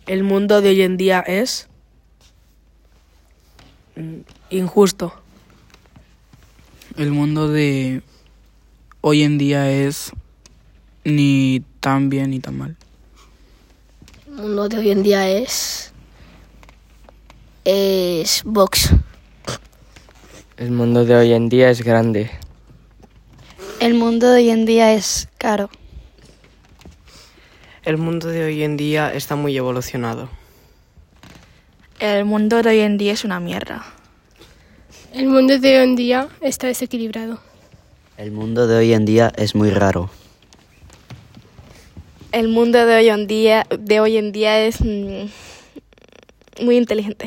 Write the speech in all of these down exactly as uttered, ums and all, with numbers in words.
El mundo de hoy en día es mm, injusto. El mundo de hoy en día es ni tan bien ni tan mal. El mundo de hoy en día es... es Vox. El mundo de hoy en día es grande. El mundo de hoy en día es caro. El mundo de hoy en día está muy evolucionado. El mundo de hoy en día es una mierda. El mundo de hoy en día está desequilibrado. El mundo de hoy en día es muy raro. El mundo de hoy en día, de hoy en día es mm, muy inteligente.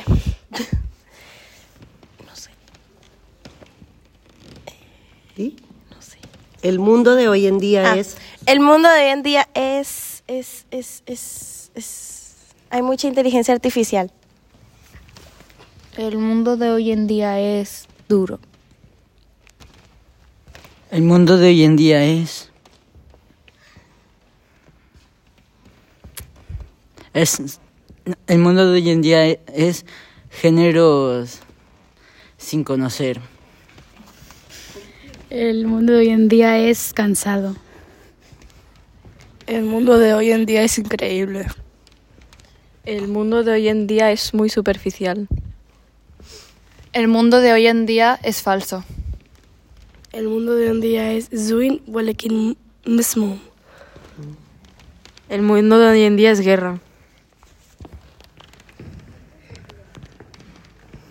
No sé. ¿Sí? No sé. El mundo de hoy en día ah, es... El mundo de hoy en día es, es, es, es, es... Hay mucha inteligencia artificial. El mundo de hoy en día es duro. El mundo de hoy en día es... es el mundo de hoy en día es géneros sin conocer. El mundo de hoy en día es cansado. El mundo de hoy en día es increíble. El mundo de hoy en día es muy superficial. El mundo de hoy en día es falso. El mundo de hoy en día es زوين ولكن مسموم. El mundo de hoy en día es guerra.